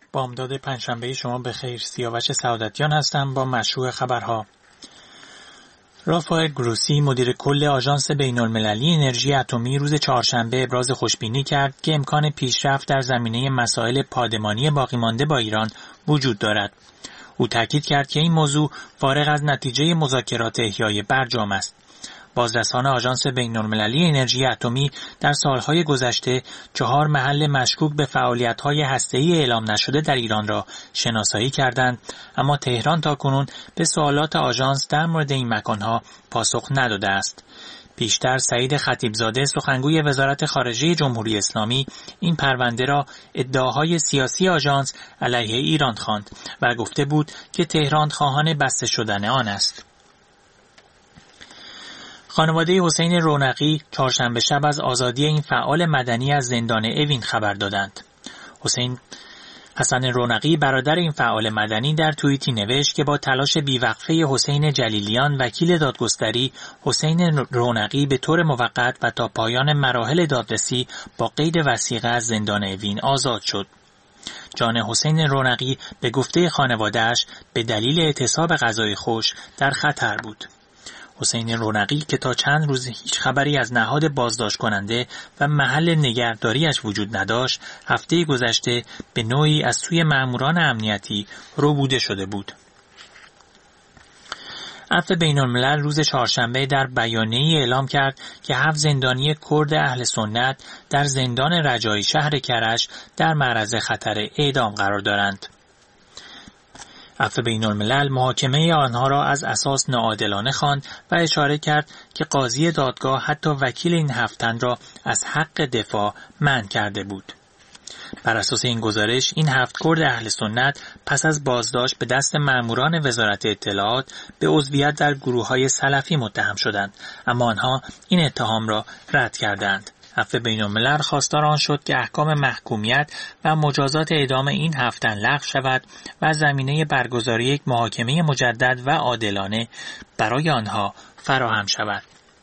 بامداد پنجشنبه شما بخیر. سیاوش سعادتیان هستم با مشروع خبرها. رافائل گروسی مدیر کل آژانس بین‌المللی انرژی اتمی روز چهارشنبه ابراز خوشبینی کرد که امکان پیشرفت در زمینه مسائل پادمانی باقی مانده با ایران وجود دارد. او تاکید کرد که این موضوع فارغ از نتیجه مذاکرات احیای برجام است. بازرسان آژانس بین‌المللی انرژی اتمی در سالهای گذشته 4 محل مشکوک به فعالیت‌های هسته‌ای اعلام نشده در ایران را شناسایی کردند، اما تهران تاکنون به سوالات آژانس در مورد این مکان‌ها پاسخ نداده است. پیشتر سعید خطیبزاده سخنگوی وزارت خارجه جمهوری اسلامی این پرونده را ادعاهای سیاسی آژانس علیه ایران خواند و گفته بود که تهران خواهان بسته شدن آن است. خانواده حسین رونقی چهارشنبه شب از آزادی این فعال مدنی از زندان اوین خبر دادند. حسن رونقی برادر این فعال مدنی در توییتی نوشت که با تلاش بیوقفه حسین جلیلیان وکیل دادگستری، حسین رونقی به طور موقت و تا پایان مراحل دادرسی با قید وثیقه از زندان اوین آزاد شد. جان حسین رونقی به گفته خانواده‌اش به دلیل اعتصاب غذای خوش در خطر بود. حسین رونقی که تا چند روز هیچ خبری از نهاد بازداشت کننده و محل نگهداریش وجود نداشت، هفته گذشته به نوعی از سوی مأموران امنیتی ربوده شده بود. عفو بین‌الملل روز چهارشنبه در بیانیه‌ای اعلام کرد که 7 زندانی کرد اهل سنت در زندان رجایی شهر کرج در معرض خطر اعدام قرار دارند. عفو بین‌الملل محاکمه آنها را از اساس ناعادلانه خواند و اشاره کرد که قاضی دادگاه حتی وکیل این 7 تن را از حق دفاع منع کرده بود. بر اساس این گزارش این 7 کرد اهل سنت پس از بازداشت به دست مأموران وزارت اطلاعات به عضویت در گروه‌های سلفی متهم شدند، اما آنها این اتهام را رد کردند. عفو بین‌الملل خواستار آن شد که احکام محکومیت و مجازات اعدام این 7 تن لغو شود و زمینه برگزاری یک محاکمه مجدد و عادلانه برای آنها فراهم شود.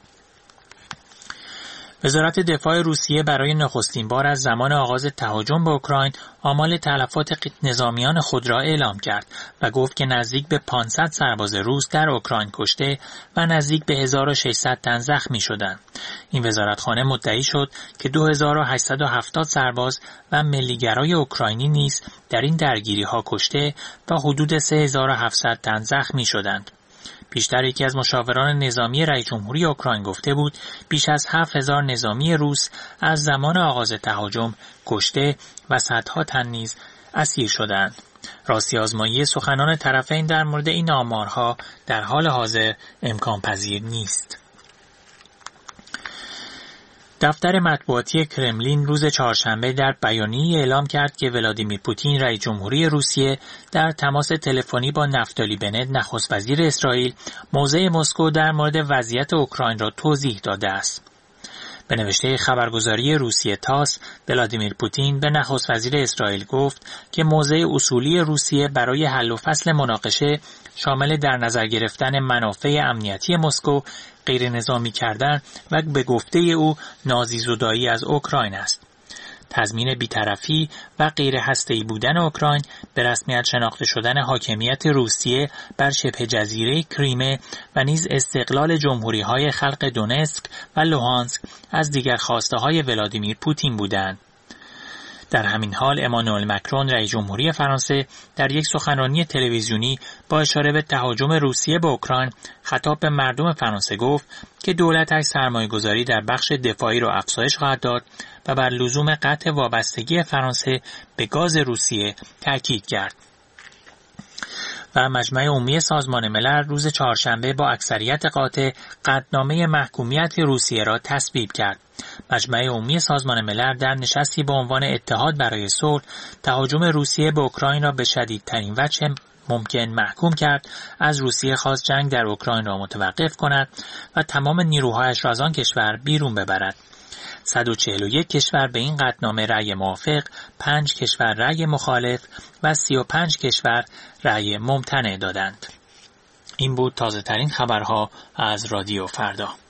وزارت دفاع روسیه برای نخستین بار از زمان آغاز تهاجم به اوکراین آمار تلفات نظامیان خود را اعلام کرد و گفت که نزدیک به 500 سرباز روس در اوکراین کشته و نزدیک به 1600 تن زخمی شدند. این وزارتخانه مدعی شد که 2870 سرباز و ملیگرای اوکراینی نیز در این درگیری‌ها کشته و حدود 3700 تن زخمی شدند. پیشتر یکی از مشاوران نظامی رئیس جمهوری اوکراین گفته بود بیش از 7000 نظامی روس از زمان آغاز تهاجم کشته و صدها تن نیز اسیر شدند. راستی آزمایی سخنان طرفین در مورد این آمارها در حال حاضر امکان پذیر نیست. دفتر مطبوعاتی کرملین روز چهارشنبه در بیانیه‌ای اعلام کرد که ولادیمیر پوتین رئیس جمهوری روسیه در تماس تلفنی با نفتالی بنت نخست وزیر اسرائیل موضع مسکو در مورد وضعیت اوکراین را توضیح داده است. به نوشته خبرگزاری روسیه تاس، ولادیمیر پوتین به نخست وزیر اسرائیل گفت که موضع اصولی روسیه برای حل و فصل مناقشه شامل در نظر گرفتن منافع امنیتی مسکو، غیر نظامی کردن و به گفته او نازیزدایی از اوکراین است. تضمین بی‌طرفی و غیر هسته‌ای بودن اوکراین، به رسمیت شناخته شدن حاکمیت روسیه بر شبه جزیره کریمه و نیز استقلال جمهوری‌های خلق دونتسک و لوهانسک از دیگر خواسته‌های ولادیمیر پوتین بودند. در همین حال امانوئل مکرون رئیس جمهوری فرانسه در یک سخنرانی تلویزیونی با اشاره به تهاجم روسیه به اوکراین خطاب به مردم فرانسه گفت که دولتش سرمایه‌گذاری در بخش دفاعی را افزایش خواهد داد و بر لزوم قطع وابستگی فرانسه به گاز روسیه تاکید کرد. و مجمع عمومی سازمان ملل روز چهارشنبه با اکثریت قاطع قطعنامه محکومیت روسیه را تصویب کرد. مجمع عمومی سازمان ملل در نشستی با عنوان اتحاد برای صلح تهاجم روسیه به اوکراین را به شدیدترین وجه ممکن محکوم کرد. از روسیه خواست جنگ در اوکراین را متوقف کند و تمام نیروهایش را از آن کشور بیرون ببرد. 141 کشور به این قطعنامه رأی موافق، 5 کشور رأی مخالف و 35 کشور رأی ممتنع دادند. این بود تازه ترین خبرها از رادیو فردا.